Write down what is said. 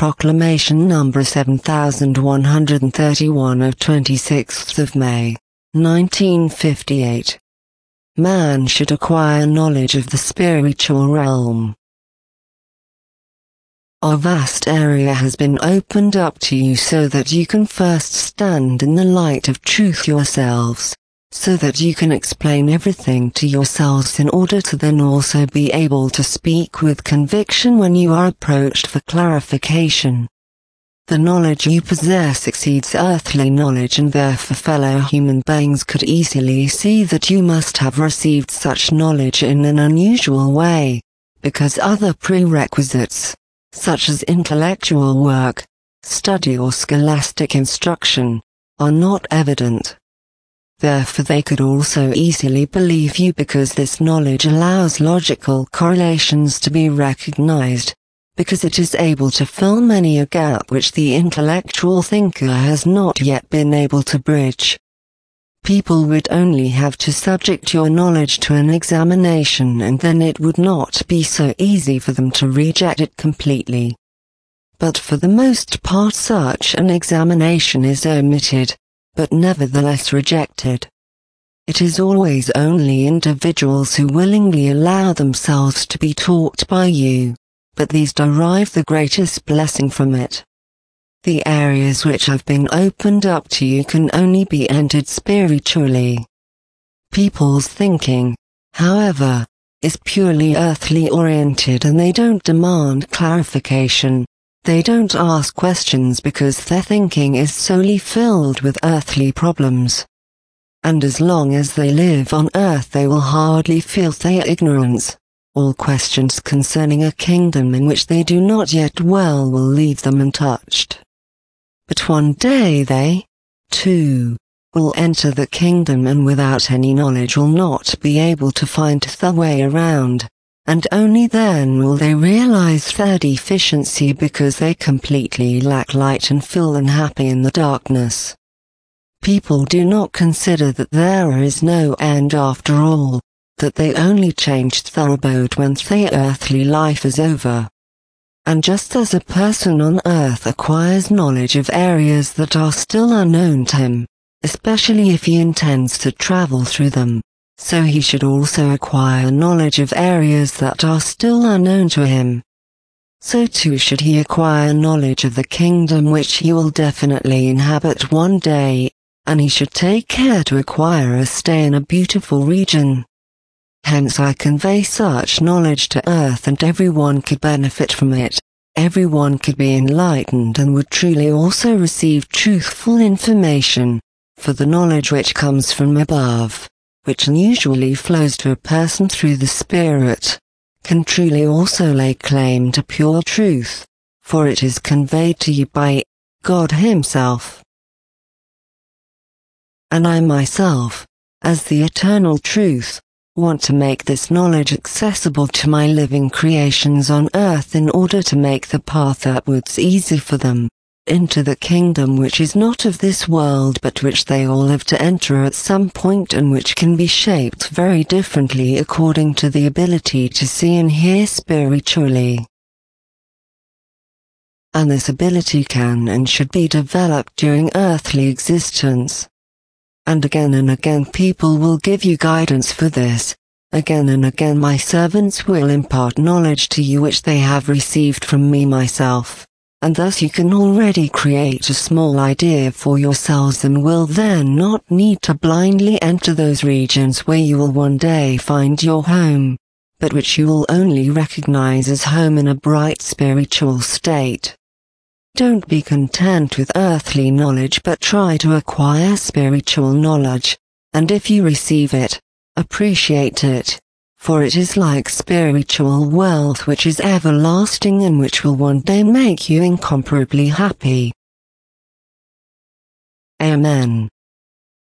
Proclamation number 7131 of 26th of May, 1958. Man should acquire knowledge of the spiritual realm. A vast area has been opened up to you so that you can first stand in the light of truth yourselves, so that you can explain everything to yourselves in order to then also be able to speak with conviction when you are approached for clarification. The knowledge you possess exceeds earthly knowledge, and therefore fellow human beings could easily see that you must have received such knowledge in an unusual way, because other prerequisites, such as intellectual work, study or scholastic instruction, are not evident. Therefore they could also easily believe you because this knowledge allows logical correlations to be recognized, because it is able to fill many a gap which the intellectual thinker has not yet been able to bridge. People would only have to subject your knowledge to an examination, and then it would not be so easy for them to reject it completely. But for the most part such an examination is omitted, but nevertheless rejected. It is always only individuals who willingly allow themselves to be taught by you, but these derive the greatest blessing from it. The areas which have been opened up to you can only be entered spiritually. People's thinking, however, is purely earthly oriented, and they don't demand clarification. They don't ask questions because their thinking is solely filled with earthly problems. And as long as they live on earth they will hardly feel their ignorance. All questions concerning a kingdom in which they do not yet dwell will leave them untouched. But one day they, too, will enter the kingdom, and without any knowledge will not be able to find the way around, and only then will they realize their deficiency because they completely lack light and feel unhappy in the darkness. People do not consider that there is no end after all, that they only changed their abode when their earthly life is over. And just as a person on earth acquires knowledge of areas that are still unknown to him, especially if he intends to travel through them, so he should also acquire knowledge of areas that are still unknown to him. So too should he acquire knowledge of the kingdom which he will definitely inhabit one day, and he should take care to acquire a stay in a beautiful region. Hence I convey such knowledge to earth, and everyone could benefit from it, everyone could be enlightened and would truly also receive truthful information, for the knowledge which comes from above, which usually flows to a person through the Spirit, can truly also lay claim to pure truth, for it is conveyed to you by God Himself. And I myself, as the eternal truth, want to make this knowledge accessible to my living creations on earth in order to make the path upwards easy for them, into the kingdom which is not of this world but which they all have to enter at some point, and which can be shaped very differently according to the ability to see and hear spiritually. And this ability can and should be developed during earthly existence. And again people will give you guidance for this. Again and again my servants will impart knowledge to you which they have received from me myself, and thus you can already create a small idea for yourselves, and will then not need to blindly enter those regions where you will one day find your home, but which you will only recognize as home in a bright spiritual state. Don't be content with earthly knowledge, but try to acquire spiritual knowledge, and if you receive it, appreciate it, for it is like spiritual wealth which is everlasting and which will one day make you incomparably happy. Amen.